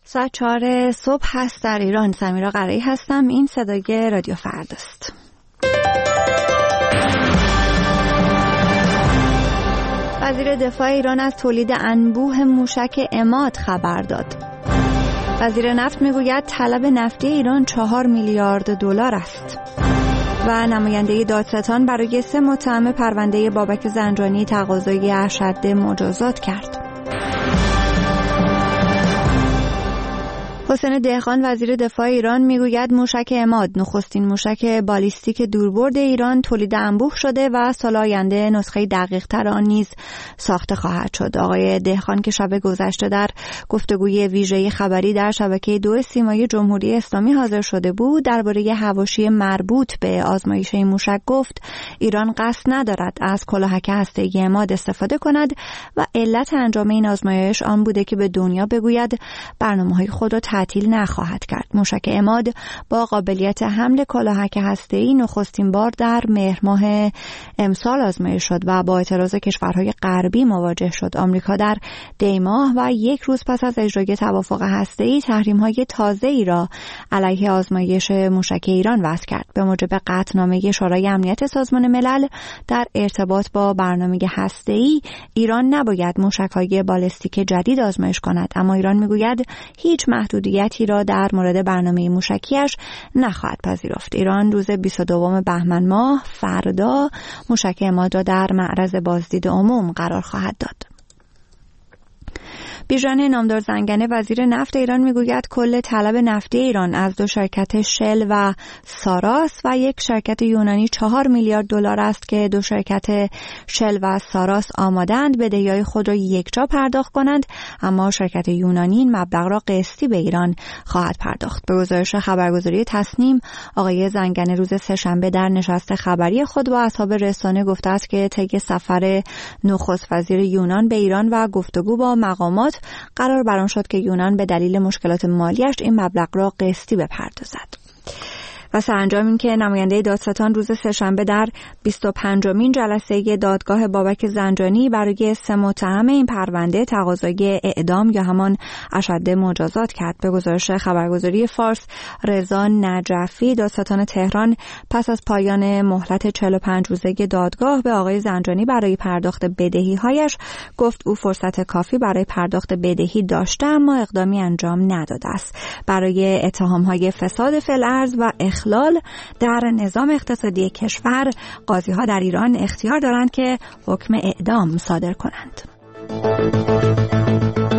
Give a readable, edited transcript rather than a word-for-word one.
ساعت 4 صبح هست در ایران. سمیرا قرایی هستم. این صدای رادیو فرداست. وزیر دفاع ایران از تولید انبوه موشک عماد خبر داد. وزیر نفت میگوید طلب نفتی ایران 4 میلیارد دلار است. و نماینده دادستان برای 3 متهم پرونده بابک زنجانی تقاضای ارشد مجازات کرد. حسین دهقان وزیر دفاع ایران میگوید موشک عماد نخستین موشک بالیستیک دوربرد ایران تولید انبوه شده و سال آینده نسخه دقیق‌تر آن نیز ساخته خواهد شد. آقای دهقان که شب گذشته در گفتگوی ویژه خبری در شبکه 2 سیمای جمهوری اسلامی حاضر شده بود درباره حواشی مربوط به آزمایش این موشک گفت ایران قصد ندارد از کلاهک هسته‌ای عماد استفاده کند و علت انجام این آزمایش آن بوده که به دنیا بگوید برنامه‌های خود را تعطیل نخواهد کرد. موشک عماد با قابلیت حمل کلاهک هسته‌ای نخستین بار در مهر ماه امسال آزمایش شد و با اعتراض کشورهای غربی مواجه شد. آمریکا در دی ماه و 1 روز پس از اجرای توافق هسته‌ای تحریم‌های تازه‌ای را علیه آزمایش موشک ایران وضع کرد. به موجب قطعنامه شورای امنیت سازمان ملل در ارتباط با برنامه هسته‌ای ایران نباید موشک‌های بالستیک جدید آزمایش کند، اما ایران میگوید هیچ محدودیتی را در مورد برنامه موشکیش نخواهد پذیرفت. ایران روز 22 بهمن ماه فردا موشک عماد را در معرض بازدید عموم قرار خواهد داد. بیژن نامدار زنگنه وزیر نفت ایران میگوید کل طلب نفتی ایران از 2 شرکت شل و ساراس و 1 شرکت یونانی 4 میلیارد دلار است که 2 شرکت شل و ساراس آمادند بدهی‌های خود را یکجا پرداخت کنند، اما شرکت یونانی این مبلغ را قسطی به ایران خواهد پرداخت. به گزارش خبرگزاری تصنیم آقای زنگنه روز سه‌شنبه در نشست خبری خود با اصحاب رسانه گفته است که طی سفر نخست وزیر یونان به ایران و گفتگو با مقامات قرار بر آن شد که یونان به دلیل مشکلات مالیش این مبلغ را قسطی بپردازد. و سرانجام این که نماینده دادستان روز سه‌شنبه در 25مین جلسه دادگاه بابک زنجانی برای 3 متهم این پرونده تقاضای اعدام یا همان اشد مجازات کرد. به گزارش خبرگزاری فارس رضا نجفی دادستان تهران پس از پایان مهلت 45 روزه دادگاه به آقای زنجانی برای پرداخت بدهی‌هایش گفت او فرصت کافی برای پرداخت بدهی داشته اما اقدامی انجام نداده است. برای اتهام‌های فساد فی الارض و اخلال در نظام اقتصادی کشور قاضی‌ها در ایران اختیار دارند که حکم اعدام صادر کنند.